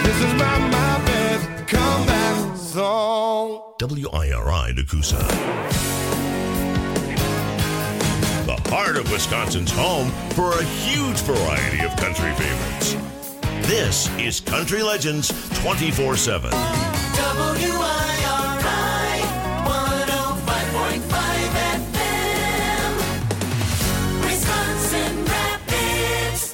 This is my best comeback song. WIRI Nakusa. The heart of Wisconsin's home for a huge variety of country favorites. This is Country Legends 24/7. WIRI 105.5 FM, Wisconsin Rapids.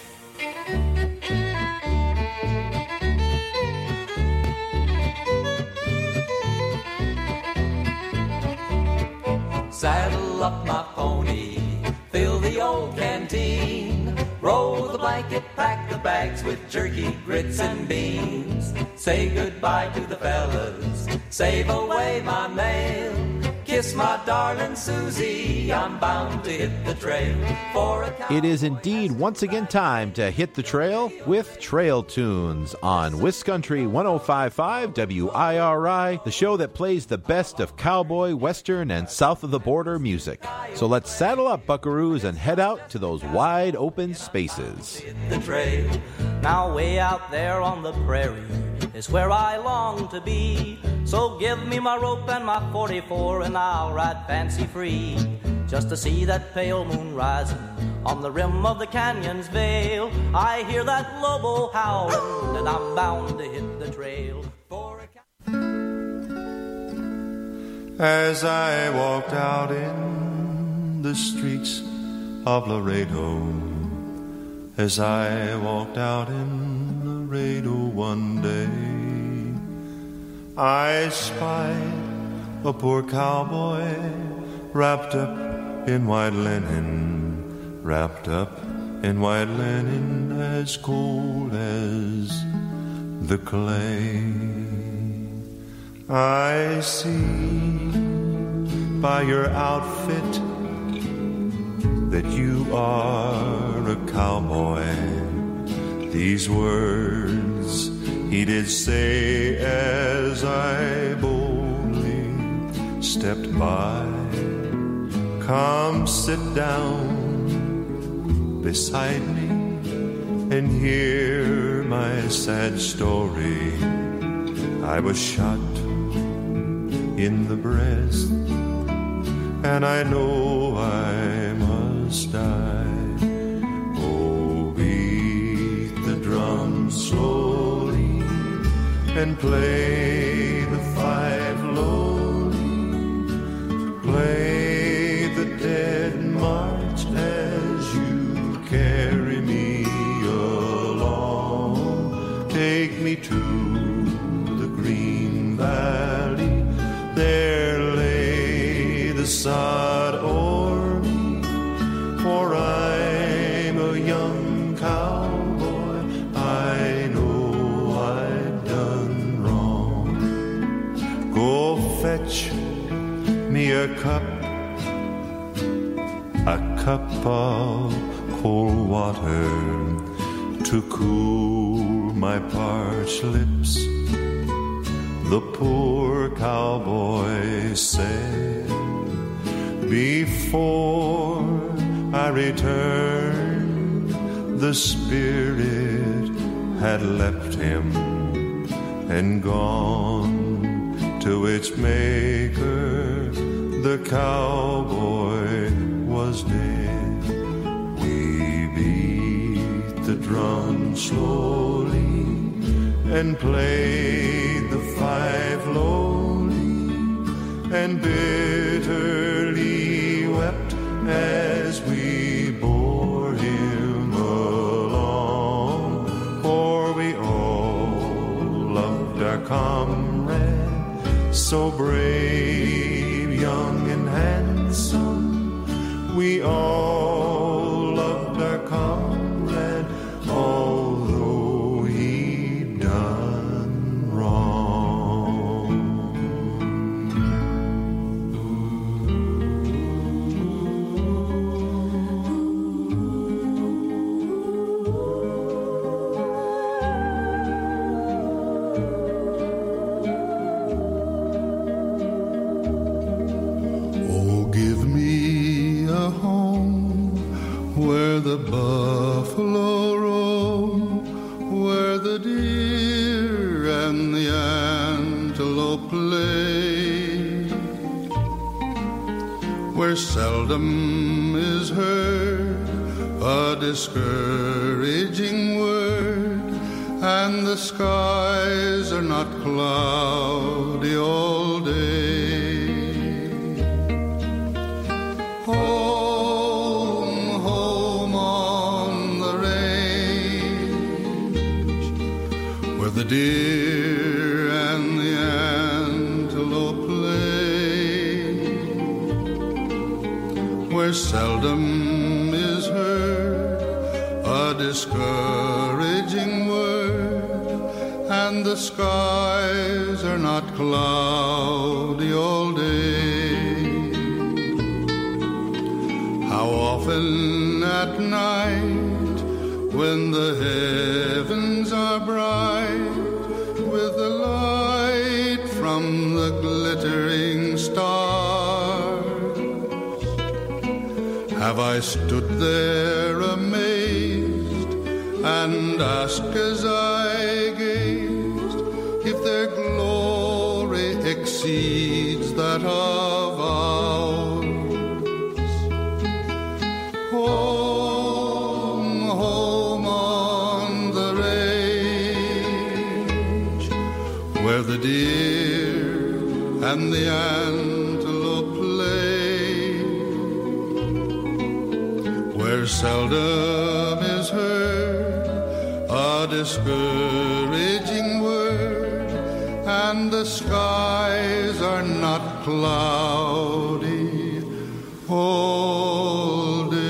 Saddle up my pony, fill the old canteen, roll the blanket, pack the bags with jerky, grits, and beans. Say goodbye to the fellas, save away my mail. Kiss my darling Susie, I'm bound to hit the trail for a cowboy. It is indeed once again time to hit the trail with Trail Tunes on Wiscountry 105.5 WIRI, the show that plays the best of cowboy, western, and south of the border music. So let's saddle up, buckaroos, and head out to those wide open spaces. Hit the trail. Now way out there on the prairie is where I long to be. So give me my rope and my 44 and I'll ride fancy free. Just to see that pale moon rising on the rim of the canyon's veil. I hear that lobo howling and I'm bound to hit the trail for a As I walked out in the streets of Laredo, as I walked out in Laredo one day, I spied a poor cowboy wrapped up in white linen, wrapped up in white linen, as cold as the clay. I see by your outfit that you are a cowboy. These words he did say as I boldly stepped by. Come sit down beside me and hear my sad story. I was shot in the breast, and I know I must die. Oh, beat the drum slowly and play the five lonely, play the dead march as you carry me along. Take me to the green valley, there lay the sod o'er me, for I'm a young cowboy, I know I've done wrong. Go fetch me a cup of cold water to cool my parched lips. The poor cowboy said, before I returned, the spirit had left him and gone to its maker. The cowboy was dead. We beat the drum slowly and played the five lonely, and bitterly wept as we bore him along. For we all loved our comrade, so brave, young and handsome. We all loved our comrade, although he'd done wrong. Oh, give me a home where the buffalo roam, where the deer and the antelope play, where seldom is heard a discouraging word, and the skies are not cloudy all day. Home, home on the range, where the deer and the antelope play, where seldom is heard a discouraging word, and the skies are not cloudy all day. How often at night, when the heavens are bright with the light from the glittering stars, have I stood there amazed and asked as I gazed if their glory exceeds that of ours. Home, home on the range, where the deer and the antelope play, where seldom is heard a discouraging word, and the skies are not cloudy all day.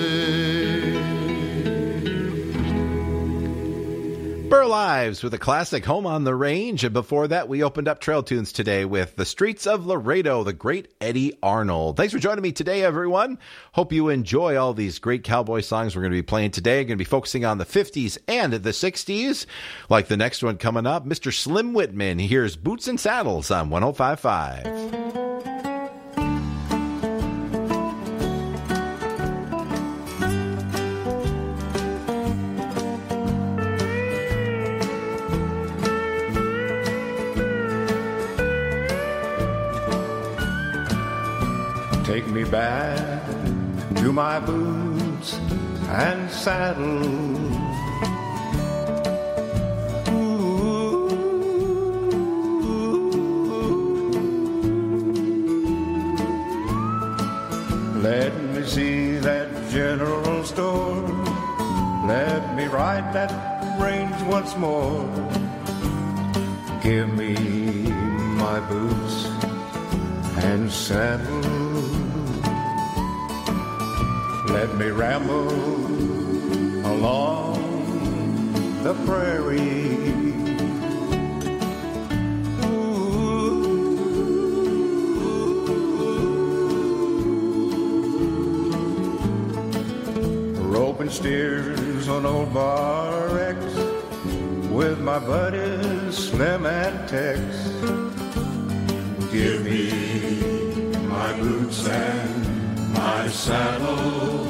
Burl Ives with a classic Home on the Range. And before that, we opened up Trail Tunes today with The Streets of Laredo, the great Eddie Arnold. Thanks for joining me today, everyone. Hope you enjoy all these great cowboy songs we're going to be playing today. We're going to be focusing on the 50s and the 60s. Like the next one coming up, Mr. Slim Whitman. Here's Boots and Saddles on 105.5. Take me back to my boots and saddle. Let me see that general store. Let me ride that range once more. Give me my boots and saddle. Let me ramble along the prairie. Roping steers on old Bar X with my buddies Slim and Tex. Give me my boots and my saddle.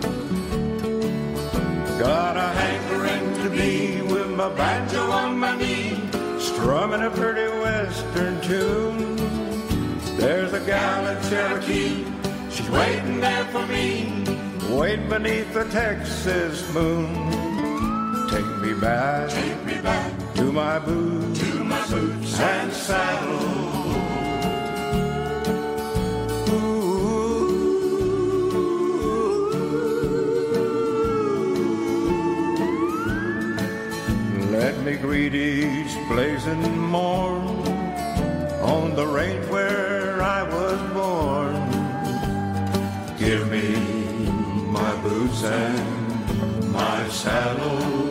Got a hankering to be with my banjo on my knee, strumming a pretty western tune. There's a gal in Cherokee, she's waiting there for me, wait beneath the Texas moon. Take me back to my boots, and saddle. Let me greet each blazing morn on the range where I was born. Give me my boots and my saddle.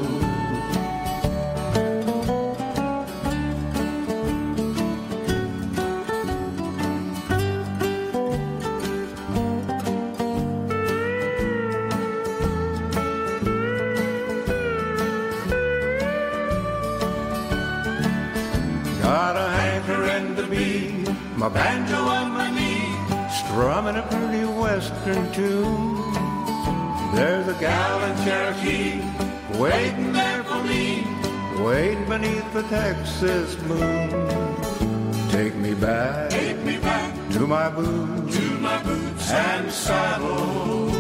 Got a hankering to be my banjo on my knee, strumming a pretty western tune. There's a gal in Cherokee waiting there for me, wait beneath the Texas moon. Take me back to my boots and saddle.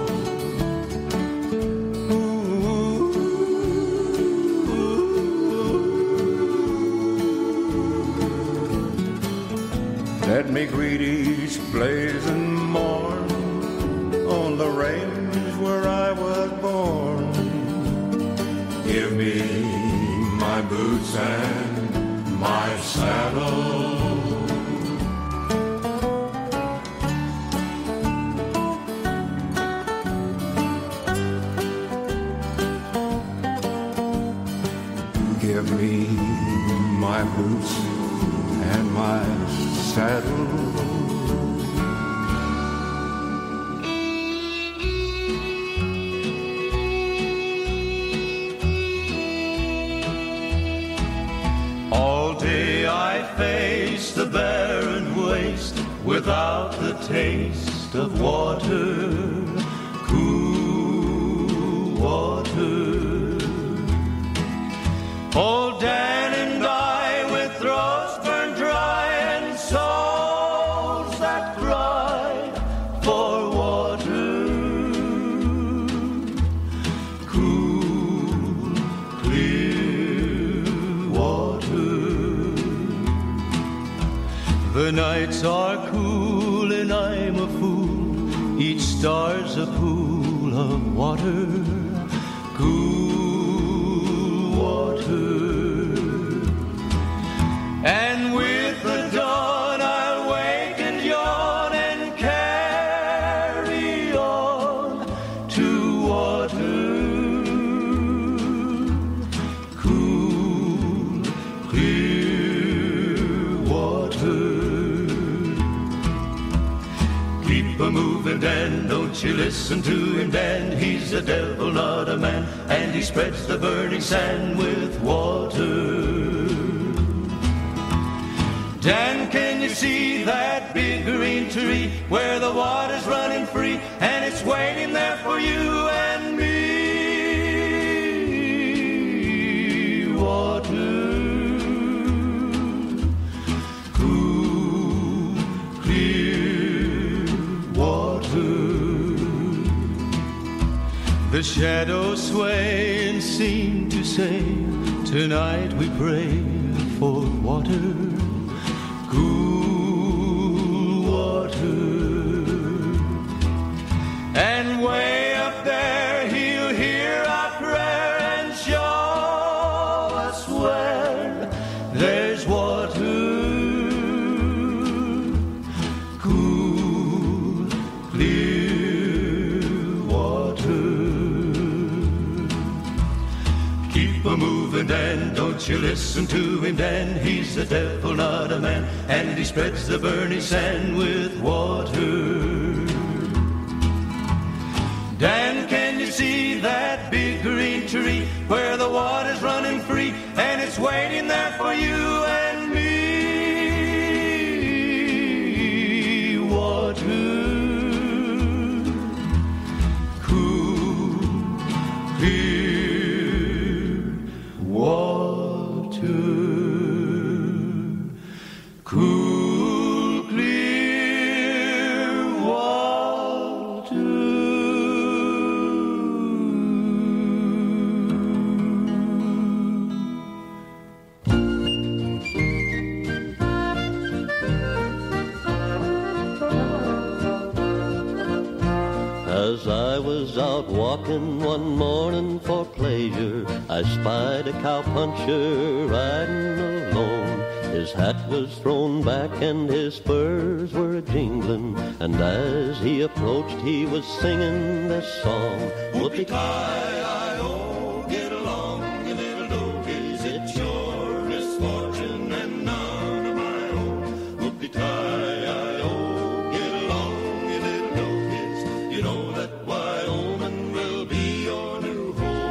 Let me greet each blazing morn on the range where I was born. Give me my boots and my saddle. Give me my boots and my saddle. All day I face the barren waste without the taste of water, cool water. Old Dan and I with throats burned dry and souls that cry for water, cool, clear water. The nights are cool and I'm a fool, each star's a pool of water, cool water. And with the dawn I'll wake and yawn and carry on to water, cool, clear water. Keep a-moving, Dan, don't you listen to him, Dan. He's a devil, not a man, and he spreads the burning sand with water. Dan, can you see that big green tree where the water's running free and it's waiting there for you and me? Water, cool, clear water. The shadows sway and seem to say, tonight we pray for water, cool water. And way up there he'll hear our prayer and show us where there's water, cool, clear water. Keep a-moving, Dan, don't you listen to him, Dan. He's the devil, not a man, and he spreads the burning sand with water. Dan, can you see that big green tree where the water's running free and it's waiting there for you and me? Water, cool, clear water, cool, clear water. As I was out walking one morning for pleasure, I spied a cowpuncher riding alone. His hat was thrown back and his spurs were a-jingling, and as he approached he was singing this song. Whoopie-tie-I-O, get along, you little dogies, it's your misfortune and none of my own. Whoopie-tie-I-O, get along, you little dogies, you know that Wyoming will be your new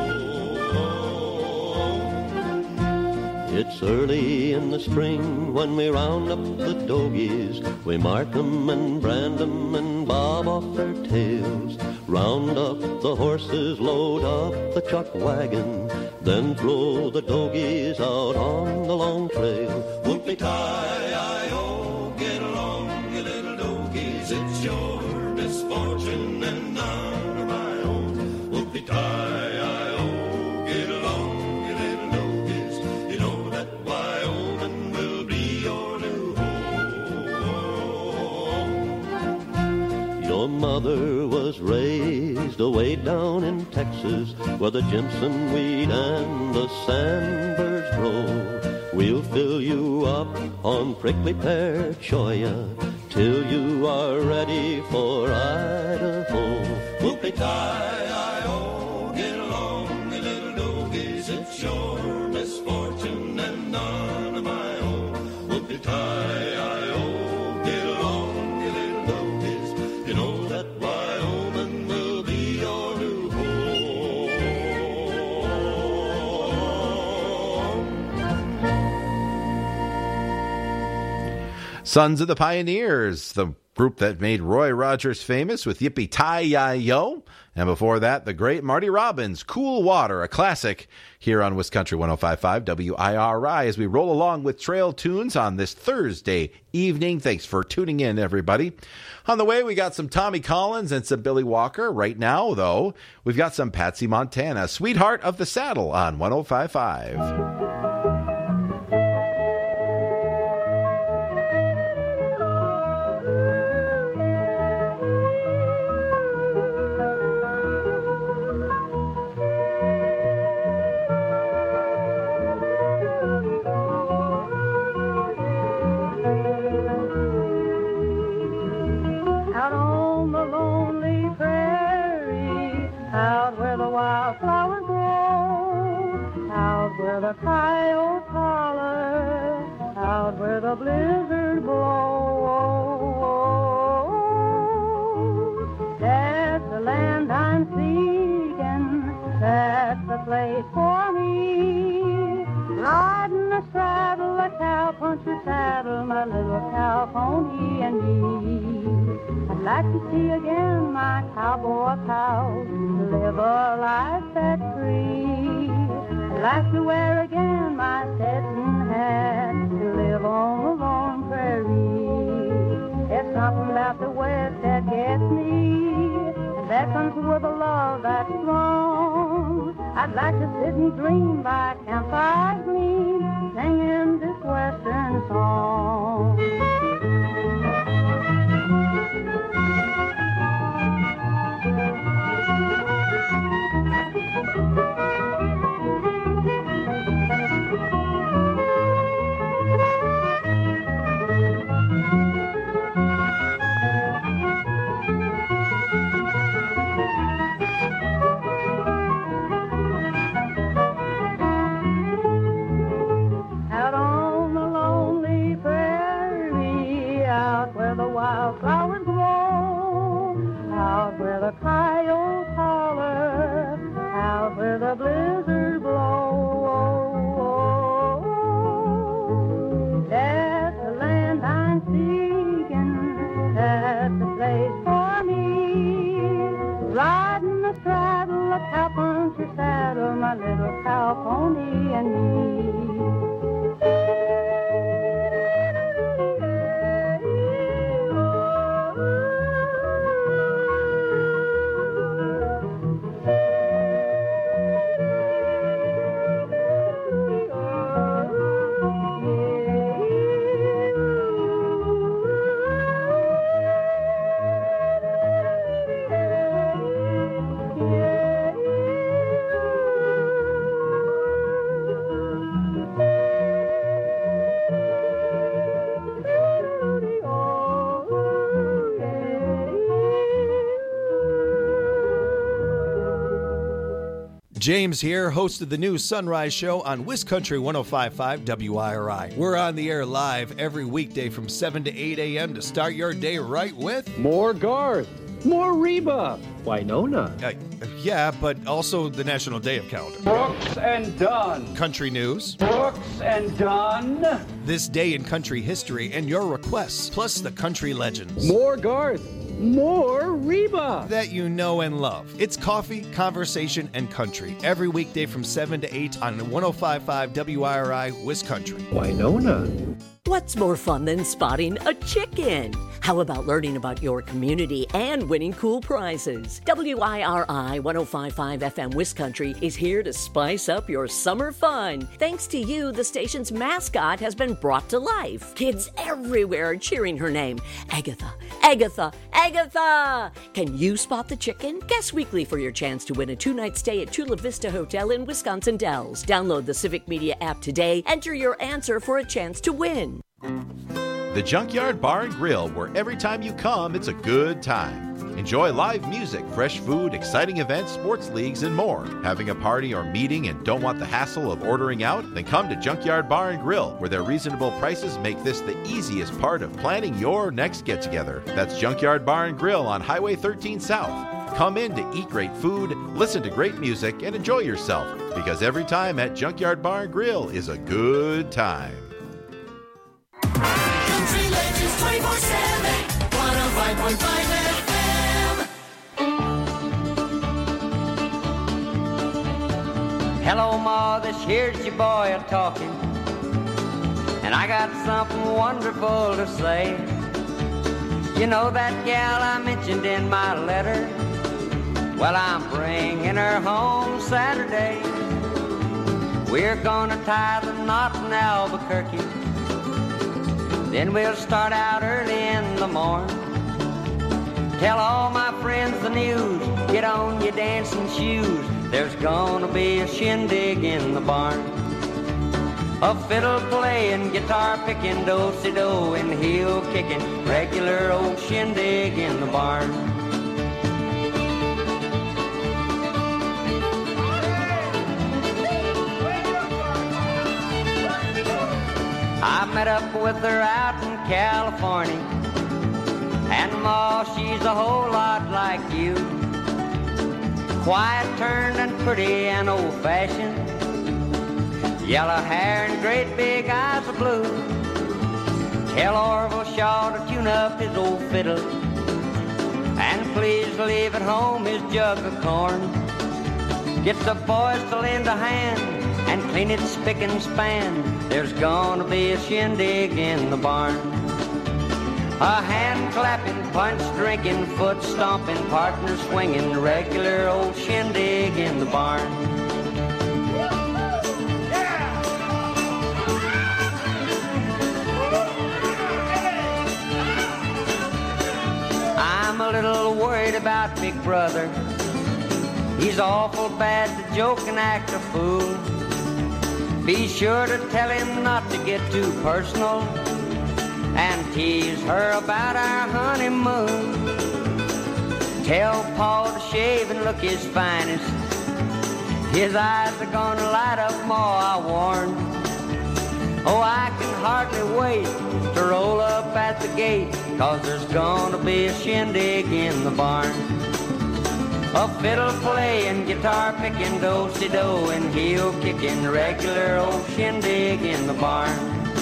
home. It's early in the spring when we round up the dogies. We mark 'em and brand 'em and bob off their tails. Round up the horses, load up the chuck wagon, then throw the dogies out on the long trail. Whoopie-tie-I-O, get along, you little dogies, it's your misfortune and none of my own. Whoopie-tie-I-O, get along, you little dogies, you know that Wyoming will be your new home. Your mother was raised away down in Texas, where the Jimson weed and the sandbirds grow. We'll fill you up on prickly pear choya till you are ready for Idaho. Whoopie-tie-I-O, get along, you little dogies, it's your misfortune and none of my own. Whoopie-tie-I-O, get along, you little dogies, you know that Wyoming will be your new home. Sons of the Pioneers, the group that made Roy Rogers famous with Yippee-Tie-Yi-Yo. And before that, the great Marty Robbins, Cool Water, a classic here on Wisconsin 105.5 WIRI as we roll along with Trail Tunes on this Thursday evening. Thanks for tuning in, everybody. On the way, we got some Tommy Collins and some Billy Walker. Right now, though, we've got some Patsy Montana, Sweetheart of the Saddle on 105.5. The coyote holler out where the blizzard blows. That's the land I'm seeking, that's the place for me. Riding a saddle, a cowpuncher saddle, my little cow pony and me. I'd like to see again my cowboy cows, live a life that's free. I'd like to wear again my satin hat, to live on the lone prairie. It's something about the West that gets me, and that comes with a love that's strong. I'd like to sit and dream by campfire gleam, singing this Western song. Flowers grow out where the coyotes holler, out where the blizzard blows. That's the land I'm seeking, that's the place for me. Riding astraddle a cowpuncher saddle, my little cow pony and me. James here, host of the new Sunrise Show on Wiscountry 105.5 WIRI. We're on the air live every weekday from 7 to 8 a.m. to start your day right with more Garth, more Reba, Winona. Yeah, but also the National Day of Calendar. Brooks and Dunn. Country news. Brooks and Dunn. This day in country history and your requests, plus the country legends. More Garth, more Reba. That you know and love. It's coffee, conversation, and country. Every weekday from 7 to 8 on 105.5 WIRI Wisconsin. Winona. What's more fun than spotting a chicken? How about learning about your community and winning cool prizes? WIRI 105.5 FM Wisconsin is here to spice up your summer fun. Thanks to you, the station's mascot has been brought to life. Kids everywhere are cheering her name. Agatha, Agatha, Agatha! Can you spot the chicken? Guess weekly for your chance to win a 2-night stay at Chula Vista Hotel in Wisconsin Dells. Download the Civic Media app today. Enter your answer for a chance to win. The Junkyard Bar and Grill, where every time you come, it's a good time. Enjoy live music, fresh food, exciting events, sports leagues, and more. Having a party or meeting and don't want the hassle of ordering out? Then come to Junkyard Bar and Grill, where their reasonable prices make this the easiest part of planning your next get-together. That's Junkyard Bar and Grill on Highway 13 South. Come in to eat great food, listen to great music, and enjoy yourself, because every time at Junkyard Bar and Grill is a good time. Country Legends 24/7, 105.5 FM. Hello, Ma, this here's your boy a-talking, and I got something wonderful to say. You know that gal I mentioned in my letter? Well, I'm bringing her home Saturday. We're gonna tie the knot in Albuquerque. Then we'll start out early in the morn. Tell all my friends the news. Get on your dancing shoes. There's gonna be a shindig in the barn. A fiddle playing, guitar picking, do-si-do and heel kicking. Regular old shindig in the barn. I met up with her out in California, and Ma, she's a whole lot like you. Quiet, turned, and pretty and old-fashioned. Yellow hair and great big eyes of blue. Tell Orville Shaw to tune up his old fiddle, and please leave at home his jug of corn. Get the boys to lend a hand and clean it spick and span. There's gonna be a shindig in the barn. A hand clapping, punch drinking, foot stomping, partner swinging, regular old shindig in the barn. I'm a little worried about Big Brother. He's awful bad to joke and act a fool. Be sure to tell him not to get too personal and tease her about our honeymoon. Tell Paul to shave and look his finest. His eyes are gonna light up more, I warn. Oh, I can hardly wait to roll up at the gate, 'cause there's gonna be a shindig in the barn. A fiddle playing, guitar picking, do-si-do and heel kicking, regular old shindig in the barn.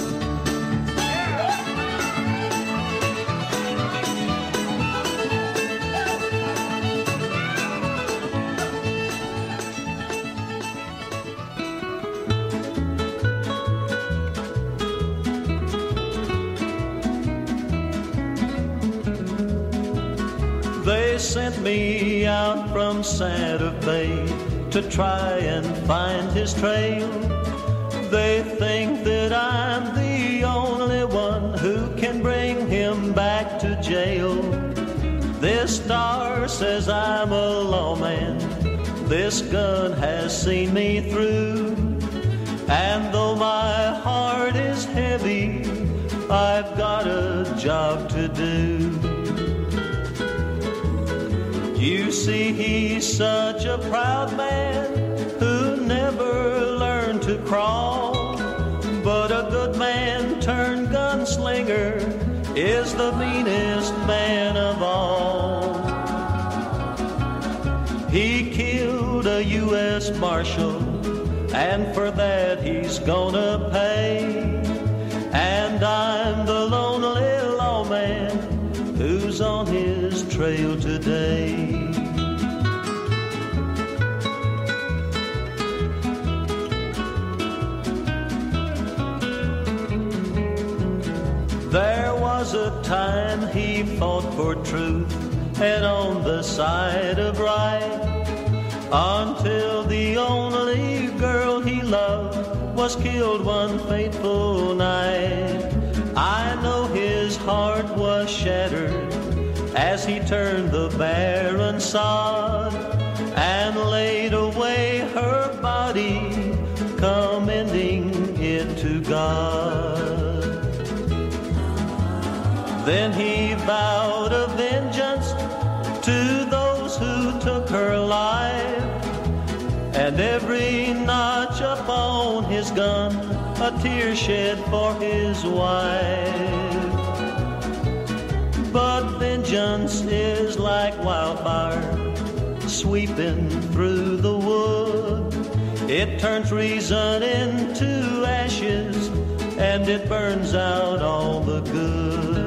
They sent me out from Santa Fe to try and find his trail. They think that I'm the only one who can bring him back to jail. This star says I'm a lawman. This gun has seen me through. And though my heart is heavy, I've got a job to do. You see, he's such a proud man who never learned to crawl. But a good man turned gunslinger is the meanest man of all. He killed a U.S. Marshal, and for that he's gonna pay. And I'm the lonely lawman who's on his trail trail today. There was a time he fought for truth and on the side of right, until the only girl he loved was killed one fateful night. I know his heart was shattered as he turned the barren sod and laid away her body, commending it to God. Then he vowed a vengeance to those who took her life, and every notch upon his gun a tear shed for his wife. But vengeance is like wildfire sweeping through the wood. It turns reason into ashes and it burns out all the good.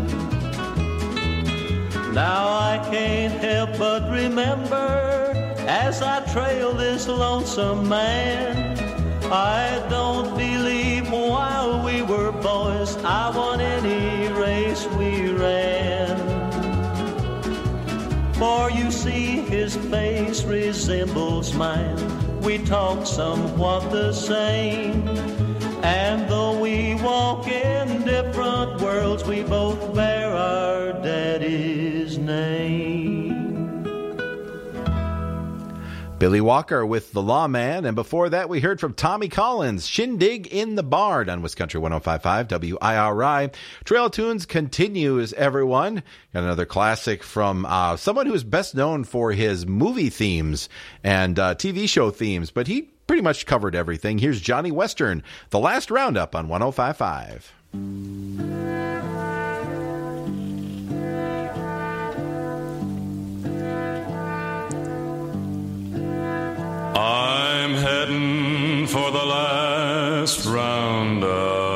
Now I can't help but remember as I trail this lonesome man, I don't believe while we were boys I won any race we ran. For you see his face resembles mine, we talk somewhat the same, and though we walk in different worlds, we both bear our daddy's name. Billy Walker with The Lawman, and before that we heard from Tommy Collins, Shindig in the Barn on Wisconsin 105.5 WIRI. Trail Tunes continues, everyone. Got another classic from someone who is best known for his movie themes and TV show themes, but he pretty much covered everything. Here's Johnny Western, The Last Roundup on 105.5. I'm heading for the last roundup.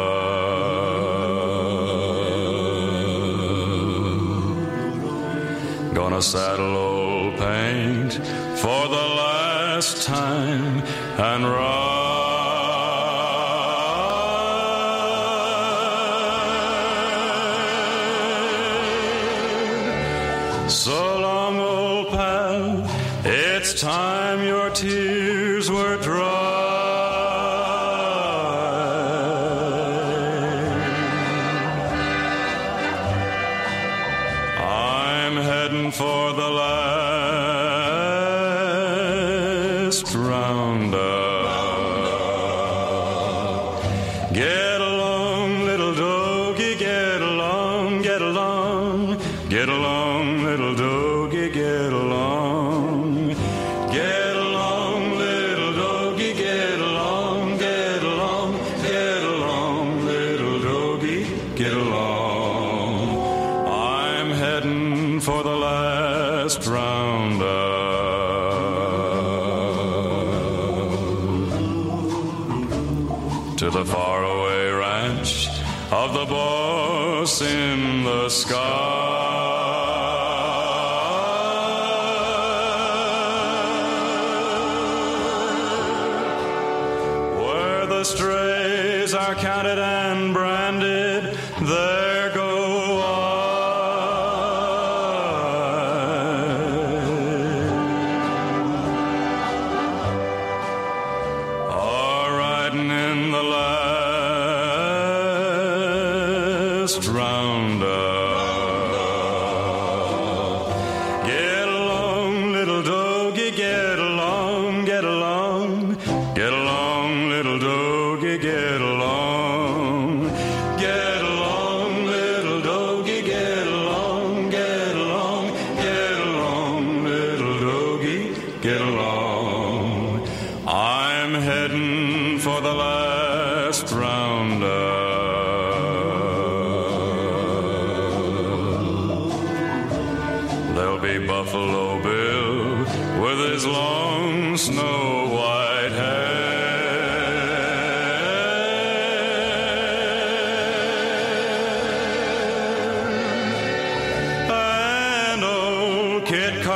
Gonna saddle old Paint for the last time and ride. So long, old pal, it's time your tears were dry. I'm heading for the last roundup. Get along, little doggy, get along, get along, get along, little doggy, get along. Get along, little doggy, get along, get along, get along, little doggy, get along. I'm heading for the last roundup. To the faraway ranch of the boss in the sky. The strays are counted and branded, there go I, riding in the last roundup. Get along, little doggy, get along, get along, get along, little doggy, get along. Get along, little doggy, get along, get along, get along, little doggy, get along. I'm heading for the last roundup. There'll be Buffalo Bill with his long snow white hair. And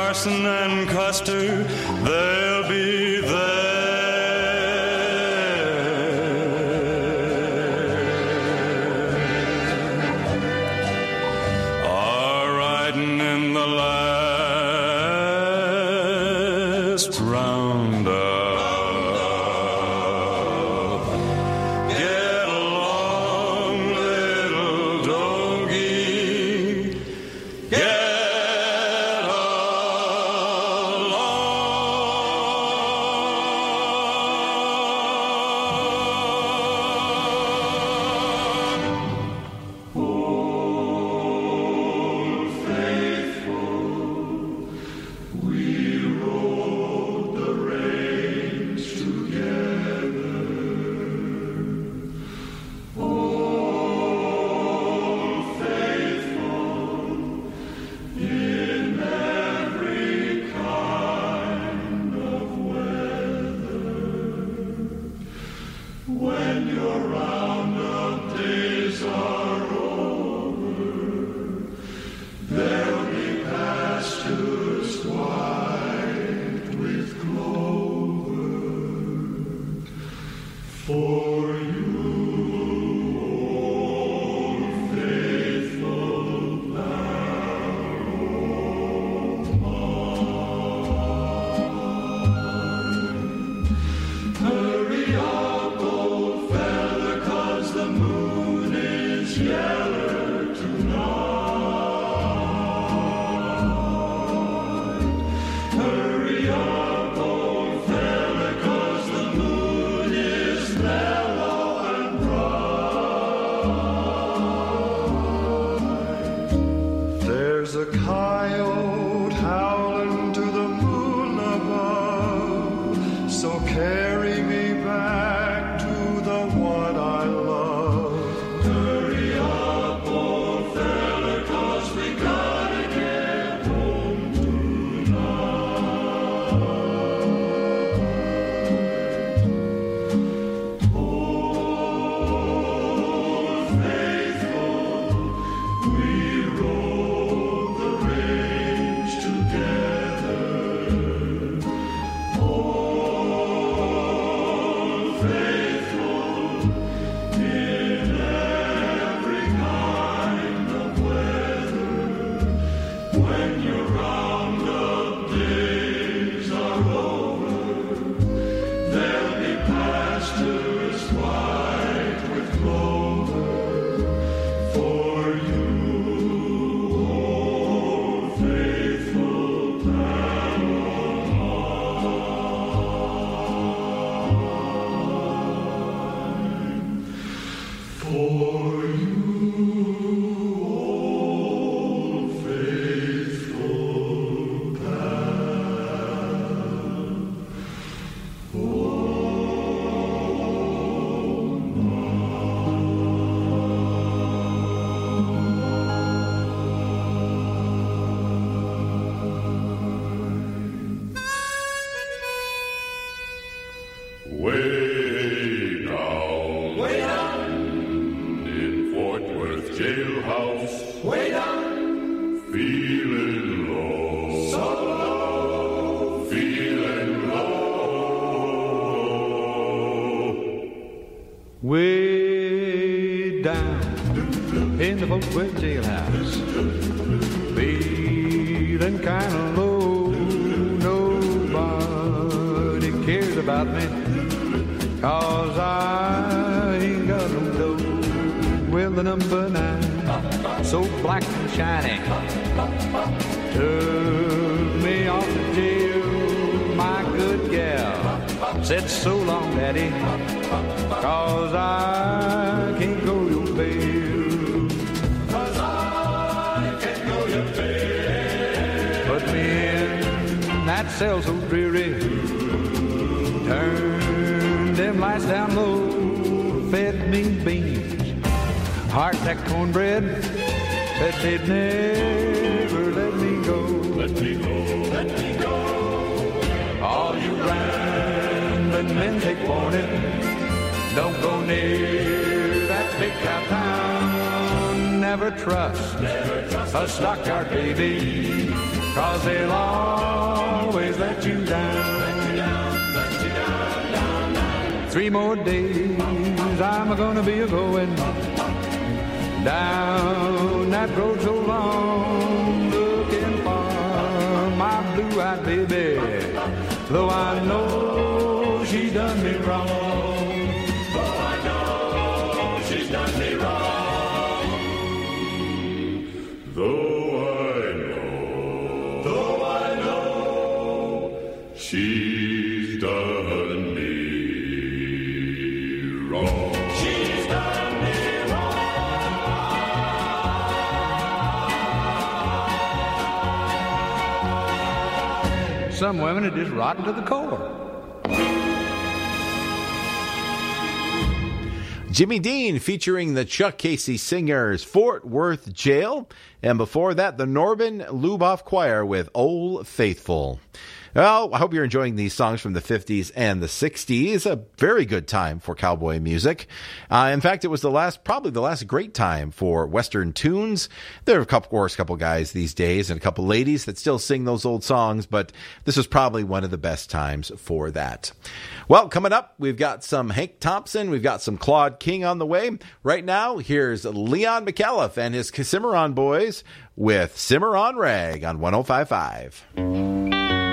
Carson and Custer, they'll be there. Are riding in the last roundup. Get along, little doggy. Get when your roundup days are over, there'll be pastures white with clover for you, old faithful Palomar. Hurry up, old feather, 'cause the moon is yeller tonight. Hurry up, old feather, 'cause the moon is mellow and bright. There's a coyote howling to the moon above, so carry me back to the one I love. Hurry up, old fella, 'cause we gotta get home tonight. Old faithful, we rode the range together. Old faithful, in every kind of weather. When your roundup days are over, there'll be pastures white with clover for you, old faithful Palomar. For you, old faithful Way down in Fort Worth jailhouse, way down, feeling low, so low, feeling low. Way down in the Fort Worth jailhouse, feeling kind of low. Nobody cares about me, 'cause I ain't got no dough. Well, the number 9, so black and shiny, took me off to jail. My good gal said, so long, Daddy, 'cause I can't go your bail. 'Cause I can't go your bail. Put me in that cell so dreary, turned them lights down low, fed me beans, hardtack cornbread, said they'd never let me go. Let me go, let me go. All you rambling men take warning, don't go near that big cow town. Never trust a stockyard baby, 'cause they'll always let you down. 3 more days I'm gonna be a-going down that road so long, looking for my blue-eyed baby, though I know she done me wrong. Though I know she's done me wrong. Though I know she's done me wrong. She's done me wrong. Some women are just rotten to the core. Jimmy Dean featuring the Chuck Casey Singers, Fort Worth Jail. And before that, the Norman Luboff Choir with Old Faithful. Well, I hope you're enjoying these songs from the 50s and the 60s. A very good time for cowboy music. In fact, it was probably the last great time for Western tunes. There are of course, a couple guys these days and a couple ladies that still sing those old songs, but this was probably one of the best times for that. Well, coming up, we've got some Hank Thompson. We've got some Claude King on the way. Right now, here's Leon McAuliffe and his Cimarron Boys with Cimarron Rag on 105.5.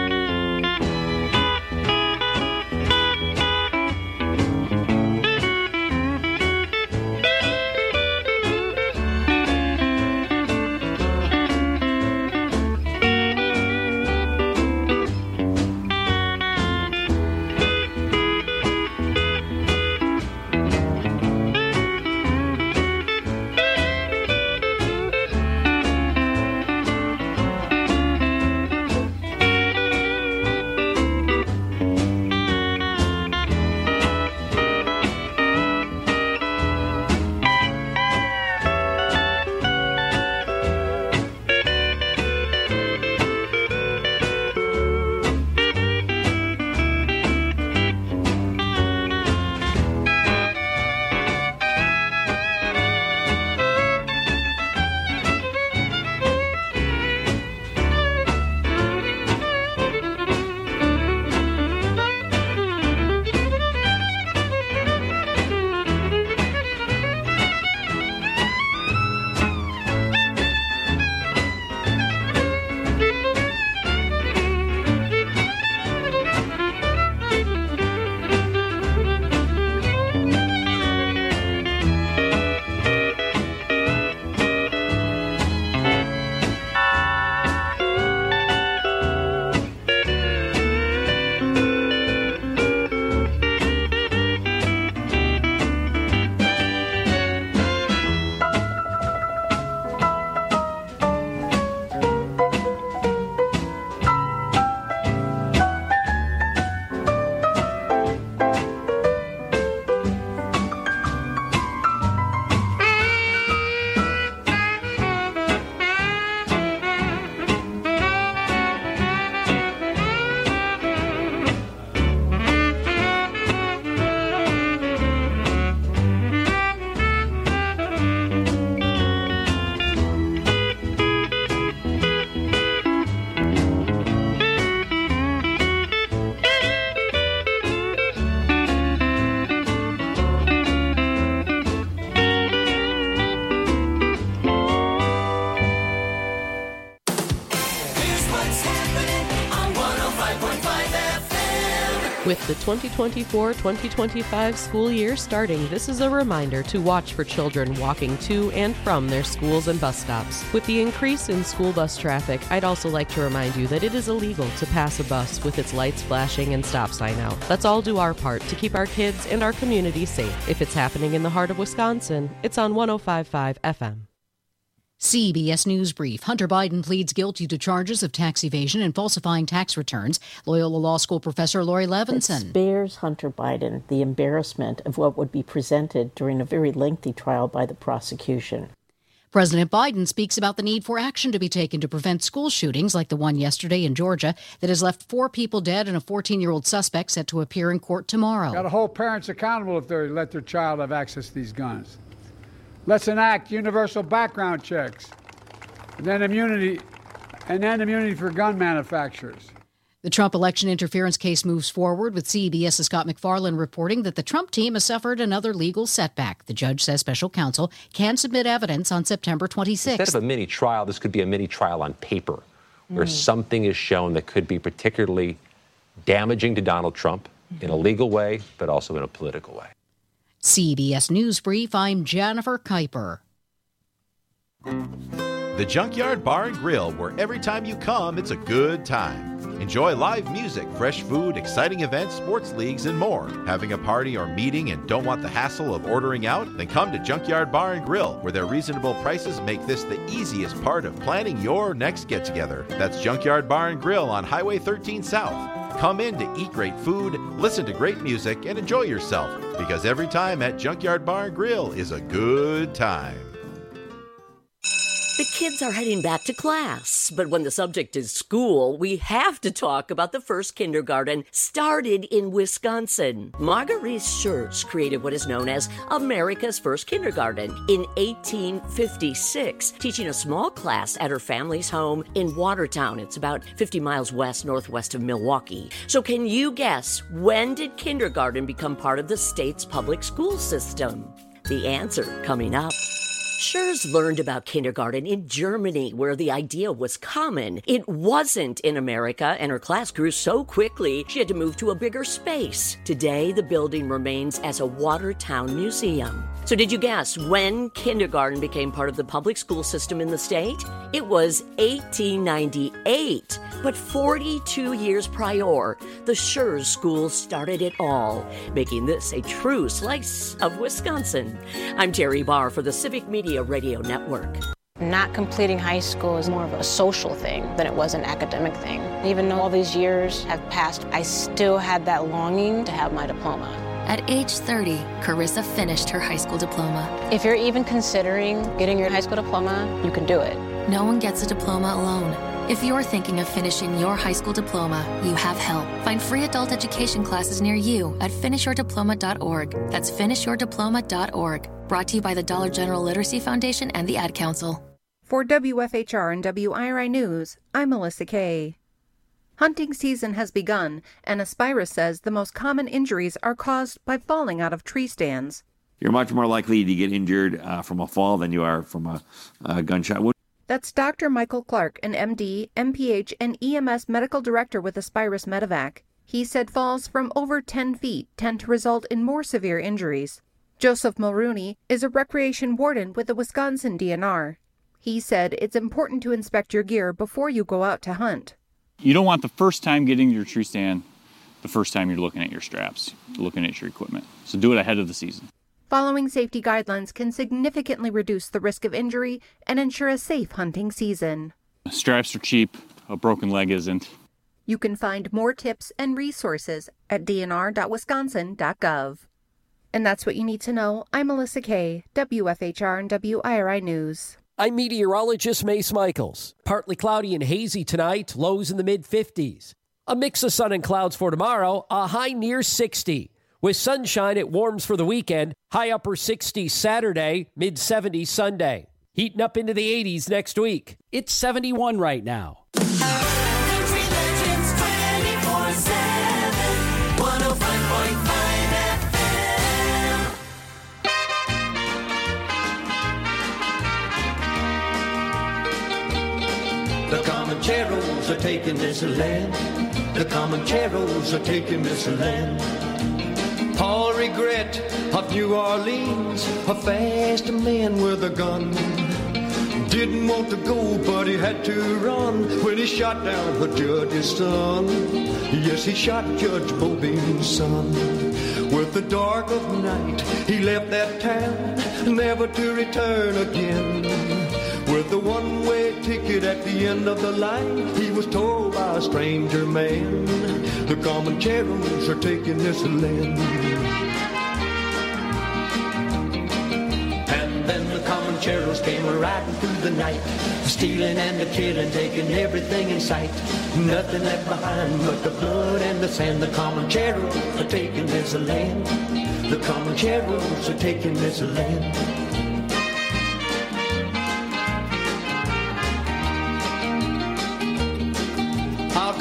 With the 2024-2025 school year starting, this is a reminder to watch for children walking to and from their schools and bus stops. With the increase in school bus traffic, I'd also like to remind you that it is illegal to pass a bus with its lights flashing and stop sign out. Let's all do our part to keep our kids and our community safe. If it's happening in the heart of Wisconsin, it's on 105.5 FM. CBS News Brief. Hunter Biden pleads guilty to charges of tax evasion and falsifying tax returns. Loyola Law School professor Lori Levinson. It spares Hunter Biden the embarrassment of what would be presented during a very lengthy trial by the prosecution. President Biden speaks about the need for action to be taken to prevent school shootings like the one yesterday in Georgia that has left 4 people dead and a 14-year-old suspect set to appear in court tomorrow. Got to hold parents accountable if they let their child have access to these guns. Let's enact universal background checks, and then immunity and end immunity for gun manufacturers. The Trump election interference case moves forward, with CBS's Scott McFarlane reporting that the Trump team has suffered another legal setback. The judge says special counsel can submit evidence on September 26th. Instead of a mini trial, this could be a mini trial on paper, where something is shown that could be particularly damaging to Donald Trump in a legal way, but also in a political way. CBS News Brief, I'm Jennifer Kuiper. The Junkyard Bar and Grill, where every time you come, it's a good time. Enjoy live music, fresh food, exciting events, sports leagues, and more. Having a party or meeting and don't want the hassle of ordering out? Then come to Junkyard Bar and Grill, where their reasonable prices make this the easiest part of planning your next get-together. That's Junkyard Bar and Grill on Highway 13 South. Come in to eat great food, listen to great music, and enjoy yourself, because every time at Junkyard Bar and Grill is a good time. The kids are heading back to class, but when the subject is school, we have to talk about the first kindergarten started in Wisconsin. Marguerite Schurz created what is known as America's first kindergarten in 1856, teaching a small class at her family's home in Watertown. It's about 50 miles northwest of Milwaukee. So can you guess, when did kindergarten become part of the state's public school system? The answer coming up. Schurz learned about kindergarten in Germany, where the idea was common. It wasn't in America, and her class grew so quickly she had to move to a bigger space. Today, the building remains as a Watertown museum. So did you guess when kindergarten became part of the public school system in the state? It was 1898. But 42 years prior, the Schurz School started it all, making this a true slice of Wisconsin. I'm Terry Barr for the Civic Media Radio Network. Not completing high school is more of a social thing than it was an academic thing. Even though all these years have passed, I still had that longing to have my diploma. At age 30, Carissa finished her high school diploma. If you're even considering getting your high school diploma, you can do it. No one gets a diploma alone. If you're thinking of finishing your high school diploma, you have help. Find free adult education classes near you at finishyourdiploma.org. That's finishyourdiploma.org. Brought to you by the Dollar General Literacy Foundation and the Ad Council. For WFHR and WIRI News, I'm Melissa Kay. Hunting season has begun, and Aspira says the most common injuries are caused by falling out of tree stands. You're much more likely to get injured from a fall than you are from a gunshot wound. That's Dr. Michael Clark, an MD, MPH, and EMS medical director with Aspirus Medevac. He said falls from over 10 feet tend to result in more severe injuries. Joseph Mulrooney is a recreation warden with the Wisconsin DNR. He said it's important to inspect your gear before you go out to hunt. You don't want the first time getting to your tree stand, the first time you're looking at your straps, looking at your equipment. So do it ahead of the season. Following safety guidelines can significantly reduce the risk of injury and ensure a safe hunting season. Straps are cheap, a broken leg isn't. You can find more tips and resources at dnr.wisconsin.gov. And that's what you need to know. I'm Melissa Kay, WFHR and WIRI News. I'm meteorologist Mace Michaels. Partly cloudy and hazy tonight, lows in the mid-50s. A mix of sun and clouds for tomorrow, a high near 60. With sunshine, it warms for the weekend, high upper 60s Saturday, mid-70s Sunday. Heating up into the 80s next week. It's 71 right now. Country Legends 24/7, 105.5 FM. The Comancheros are taking this land. The Comancheros are taking this land. Paul Regret of New Orleans, a fast man with a gun. Didn't want to go, but he had to run when he shot down the judge's son. Yes, he shot Judge Bobine's son. With the dark of night, he left that town, never to return again. With the one-way ticket at the end of the line, he was told by a stranger man, the Comancheros are taking this land. And then the Comancheros came riding through the night, stealing and a killing, taking everything in sight. Nothing left behind but the blood and the sand. The Comancheros are taking this land. The Comancheros are taking this land.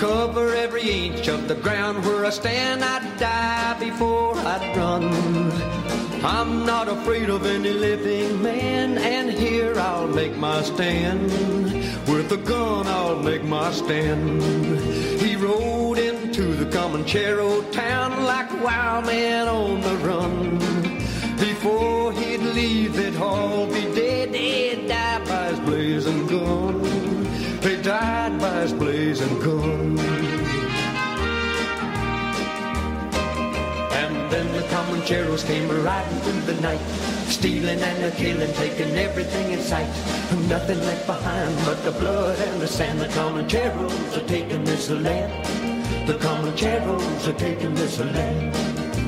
cover every inch of the ground where I stand. I'd die before I'd run. I'm not afraid of any living man, and here I'll make my stand. With a gun I'll make my stand. He rode into the Comanchero town like a wild man on the run. Before he'd leave, they'd all be dead. He'd die by his blazing gun. He died by his blazing gun. And then the Comancheros came riding through the night, stealing and a-killing, taking everything in sight. Nothing left behind but the blood and the sand. The Comancheros are taking this land. The Comancheros are taking this land.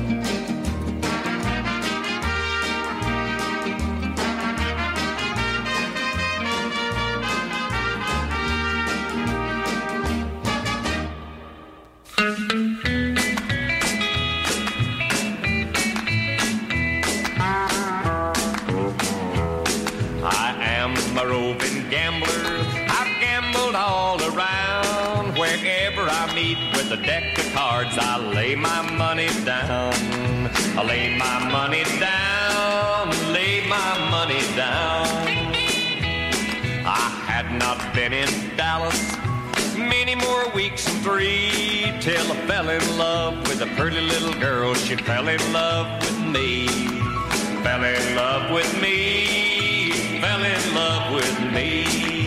With a deck of cards, I lay my money down. I lay my money down, lay my money down. I had not been in Dallas many more weeks than 3 till I fell in love with a pretty little girl. She fell in love with me, fell in love with me, fell in love with me.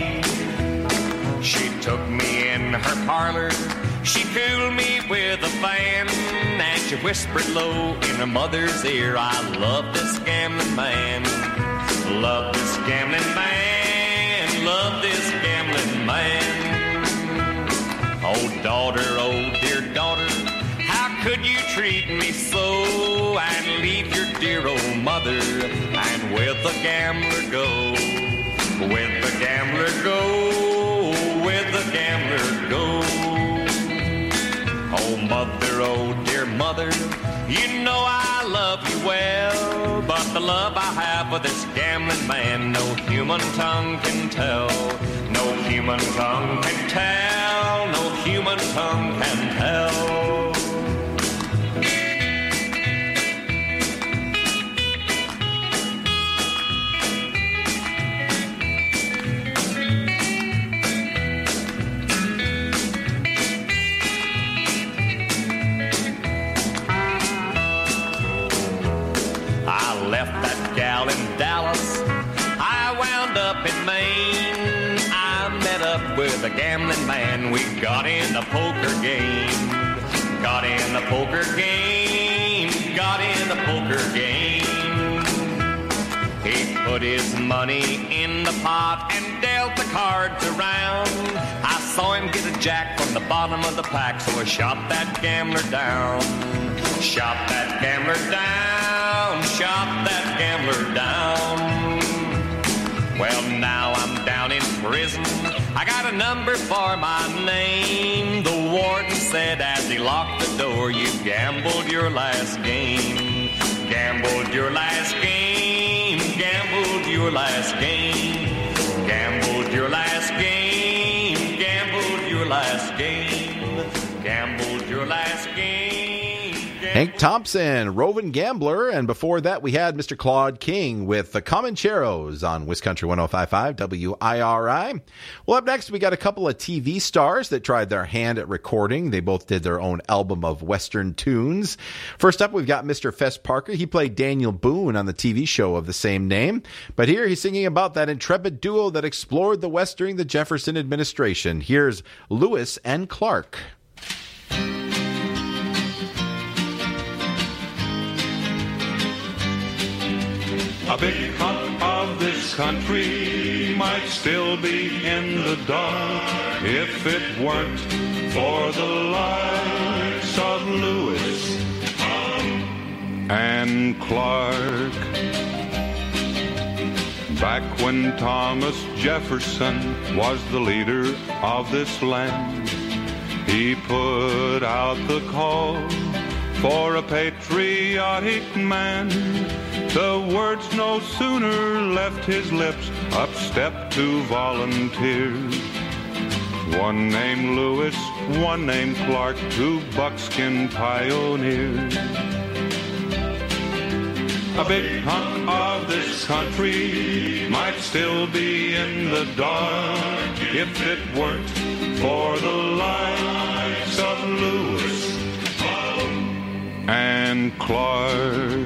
She took me in her parlor. She cooled me with a fan, and she whispered low in her mother's ear, I love this gambling man, love this gambling man, love this gambling man. Oh daughter, oh dear daughter, how could you treat me so, and leave your dear old mother, and with the gambler go, with the gambler go, with the gambler go. Oh mother, oh dear mother, you know I love you well, but the love I have for this gambling man, no human tongue can tell, no human tongue can tell, no human tongue can tell. In Dallas, I wound up in Maine. I met up with a gambling man. We got in a poker game, got in a poker game, got in a poker game. He put his money in the pot and dealt the cards around. I saw him get a jack from the bottom of the pack, so I shot that gambler down, shot that gambler down, shot that gambler down. Well, now I'm down in prison. I got a number for my name. The warden said as he locked the door, you gambled your last game, gambled your last game, gambled your last game, gambled your last game, gambled your last game, gambled your last game. Hank Thompson, Roving Gambler, and before that we had Mr. Claude King with the Comancheros on Wiscountry 105.5 WIRI. Well, up next we got a couple of TV stars that tried their hand at recording. They both did their own album of Western tunes. First up, we've got Mr. Fess Parker. He played Daniel Boone on the TV show of the same name, but here he's singing about that intrepid duo that explored the West during the Jefferson administration. Here's Lewis and Clark. A big hunk of this country might still be in the dark if it weren't for the likes of Lewis and Clark. Back when Thomas Jefferson was the leader of this land, he put out the call for a patriotic man. The words no sooner left his lips, up stepped 2 volunteers. One named Lewis, one named Clark, two buckskin pioneers. A big hunk of this country might still be in the dark if it weren't for the likes of Lewis and Clark.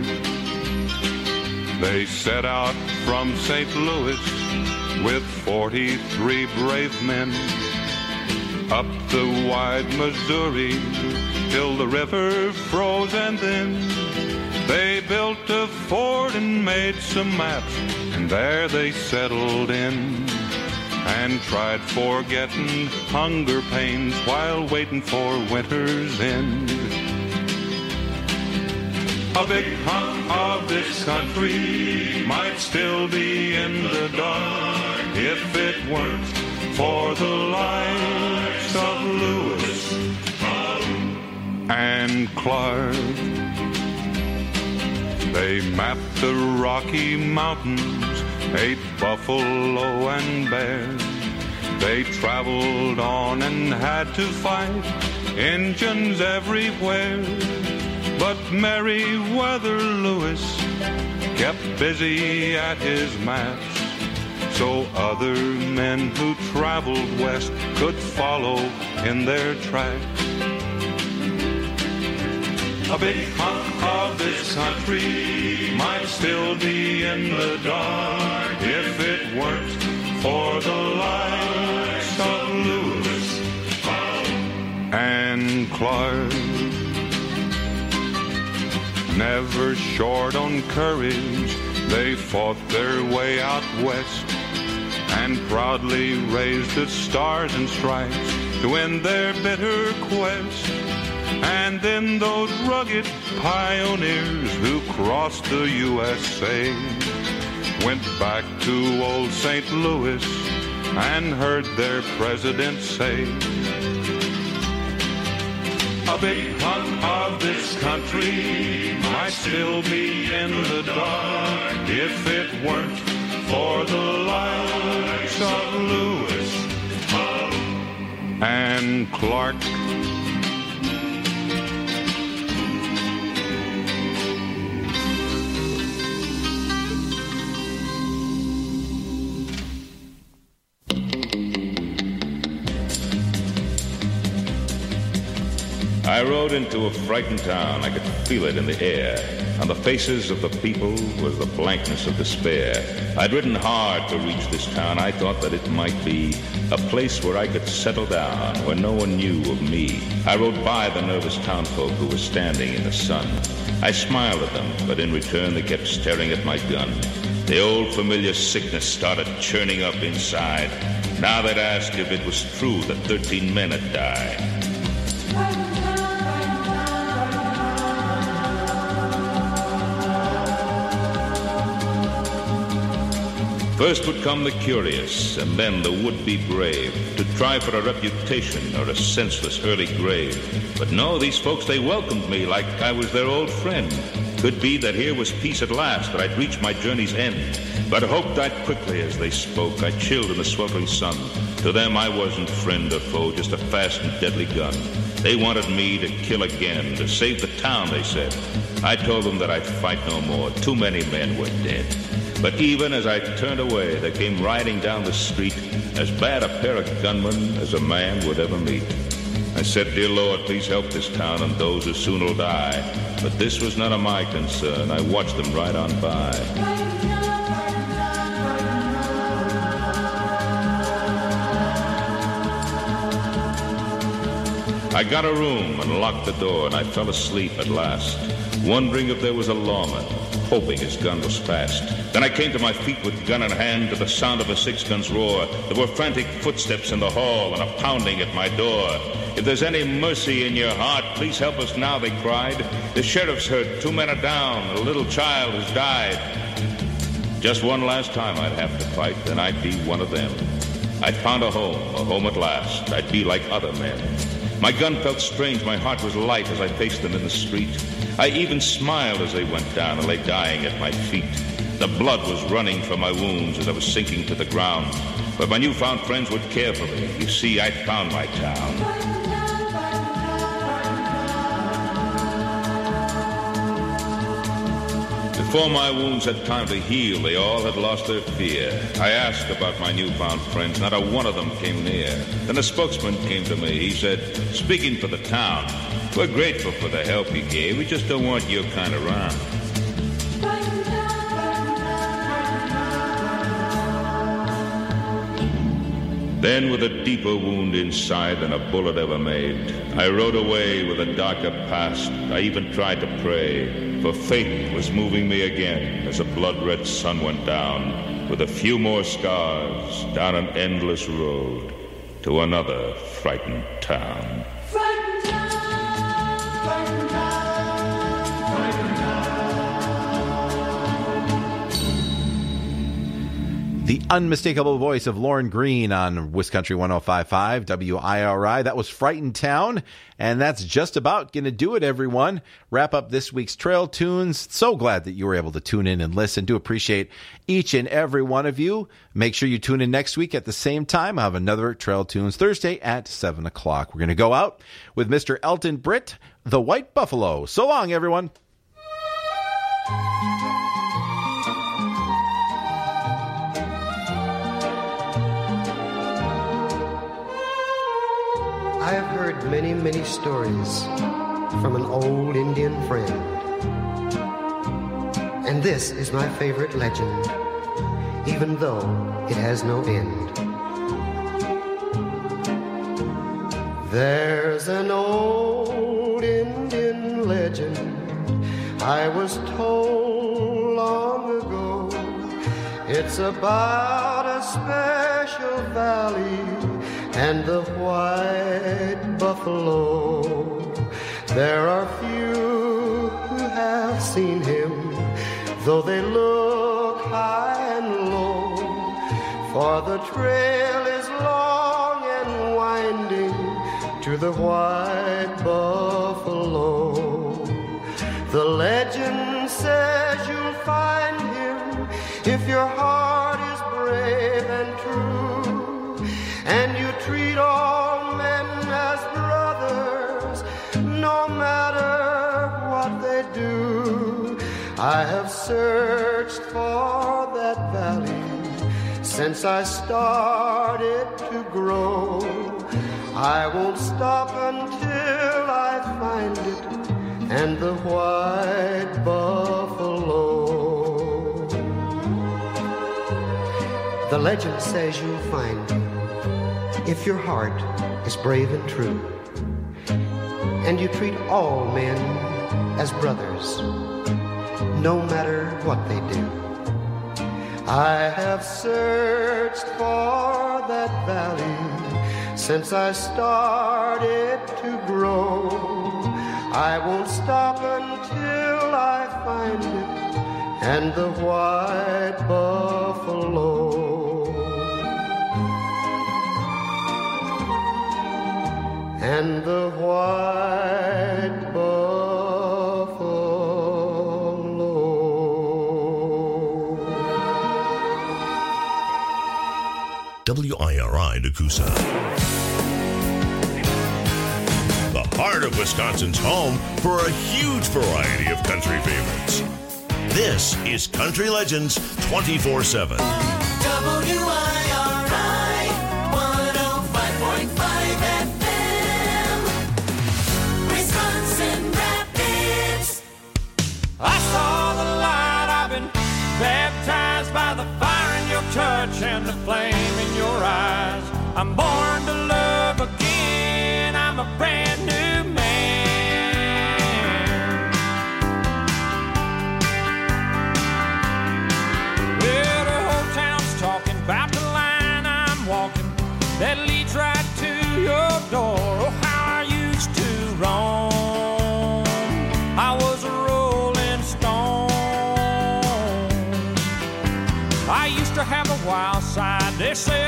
They set out from St. Louis with 43 brave men up the wide Missouri till the river froze, and then they built a fort and made some maps, and there they settled in and tried forgetting hunger pains while waiting for winter's end. A big hunk of this country might still be in the dark if it weren't for the likes of Lewis and Clark. They mapped the Rocky Mountains, ate buffalo and bear. They traveled on and had to fight Injuns everywhere. But Meriwether Lewis kept busy at his maps, so other men who traveled west could follow in their tracks. A big hunk of this country might still be in the dark if it weren't for the likes of Lewis and Clark. Never short on courage, they fought their way out west and proudly raised the stars and stripes to end their bitter quest. And then those rugged pioneers who crossed the USA went back to old St. Louis and heard their president say, a big hunk of this country might still be in the dark if it weren't for the likes of Lewis and Clark. I rode into a frightened town. I could feel it in the air. On the faces of the people was the blankness of despair. I'd ridden hard to reach this town. I thought that it might be a place where I could settle down, where no one knew of me. I rode by the nervous townfolk who were standing in the sun. I smiled at them, but in return they kept staring at my gun. The old familiar sickness started churning up inside. Now they'd ask if it was true that 13 men had died. First would come the curious, and then the would-be brave, to try for a reputation or a senseless early grave. But no, these folks, they welcomed me like I was their old friend. Could be that here was peace at last, that I'd reach my journey's end. But hope died quickly as they spoke. I chilled in the sweltering sun. To them I wasn't friend or foe, just a fast and deadly gun. They wanted me to kill again, to save the town, they said. I told them that I'd fight no more. Too many men were dead. But even as I turned away, there came riding down the street as bad a pair of gunmen as a man would ever meet. I said, dear Lord, please help this town and those who soon will die. But this was none of my concern. I watched them ride on by. I got a room and locked the door, and I fell asleep at last, wondering if there was a lawman, hoping his gun was fast. Then I came to my feet with gun in hand to the sound of a six-gun's roar. There were frantic footsteps in the hall and a pounding at my door. If there's any mercy in your heart, please help us now, they cried. The sheriff's hurt, 2 men are down, a little child has died. Just one last time I'd have to fight, then I'd be one of them. I'd found a home at last. I'd be like other men. My gun felt strange, my heart was light as I faced them in the street. I even smiled as they went down and lay dying at my feet. The blood was running from my wounds as I was sinking to the ground. But my newfound friends would care for me. You see, I'd found my town. Before my wounds had time to heal, they all had lost their fear. I asked about my newfound friends. Not a one of them came near. Then a spokesman came to me. He said, speaking for the town, we're grateful for the help you gave. We just don't want your kind around. Then, with a deeper wound inside than a bullet ever made, I rode away with a darker past. I even tried to pray, for fate was moving me again as a blood-red sun went down, with a few more scars down an endless road to another frightened town. The unmistakable voice of Lauren Green on Wiscountry 105.5 WIRI. That was Frightened Town, and that's just about going to do it, everyone. Wrap up this week's Trail Tunes. So glad that you were able to tune in and listen. Do appreciate each and every one of you. Make sure you tune in next week at the same time. I'll have another Trail Tunes Thursday at 7 o'clock. We're going to go out with Mr. Elton Britt, The White Buffalo. So long, everyone. I have heard many, many stories from an old Indian friend. And this is my favorite legend, even though it has no end. There's an old Indian legend I was told long ago. It's about a special valley and the white buffalo. There are few who have seen him, though they look high and low, for the trail is long and winding to the white buffalo. The legend says you'll find him if your heart is brave and true, and you treat all men as brothers, no matter what they do. I have searched for that valley since I started to grow. I won't stop until I find it and the white buffalo. The legend says you'll find him if your heart is brave and true, and you treat all men as brothers, no matter what they do. I have searched for that valley since I started to grow. I won't stop until I find it and the white buffalo. And the white buffalo. WIRI Nakusa. The heart of Wisconsin's home for a huge variety of country favorites. This is Country Legends 24/7. WIRI 105.5 FM, Wisconsin Rapids. I saw the light, I've been baptized by the fire in your touch and the flame in your eyes. I'm born to love again, I'm a brand new man. Well, the whole town's talking about the line I'm walking that leads right to your door. Oh, how I used to roam, I was a rolling stone. I used to have a wild side, they say